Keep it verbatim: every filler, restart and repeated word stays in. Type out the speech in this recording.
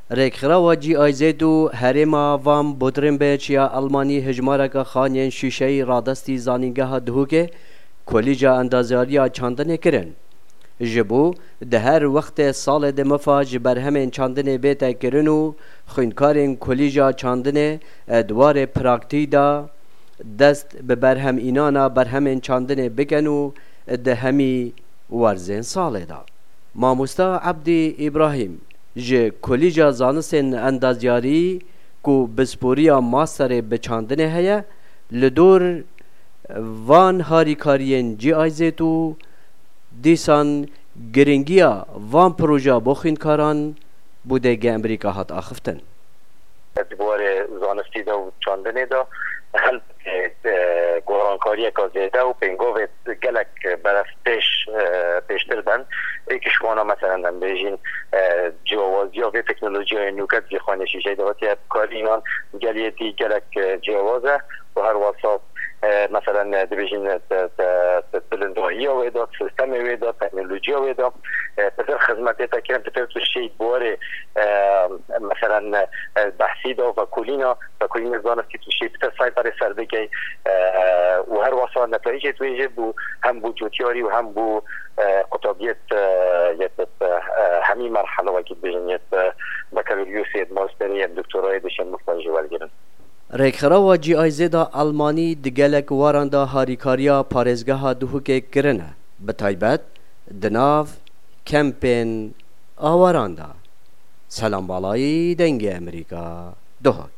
رکخرا و جی آیزه دو هرما وام بودرنبچ یا آلمانی هجمارک خانین شیشه رادستی زانینگاه دهوگه کلیجا اندازیاریا چاندنه کرن. جبو ده هر وقت سال ده مفا جبر همین چاندنه بیتا کرنو خونکارین کلیجا چاندنه دوار پراکتی دا دست به برهم اینانا برهمین چاندنه بگنو ده همی ورزین ساله دا. ماموستا عبدی ابراهیم ج کلیجا زانستن اندازیاری کو بسپوریا ماستر بچاندنه هیا لدور وان هاریکارین جی آیزه تو دیسان گرینگیا وان پروژه بخینکاران بوده گه امریکا هات آخفتن دوباره زانستی دا و چاندنه دا هل گورانکاری که زیده و پنگوه گلک برف پیش پیشتر بند ایک شوانا مثلا بیجین جوازی و تکنولوژی های نوکت زی خانه شیشه دواتی کاری اینان گلیه دی گلک جوازه و هر واسط مثلا دبیجین تلندوهی و داد سیستم و داد تکنولوژی و داد پسر خدمتی تا کردن پسر توشی بواره مثلا بحثی دا و کلینا و کلین زانستی توشی پسر سای پر سر بگی و هر واسطه نتایج تویجه بو هم بو جوتیاری و هم بو قطابیت همین مرحله وکی بیجین بکالوریوس ماستری دکترای دشن مفتاجی والگیرن رکخرا و جی آیزه دا آلمانی دگلک واران دا هاریکاریا پارزگاه دوهوکه کرنه بتایبت دناف کمپین آواران دا سلام بالای دنگ امریکا دوهک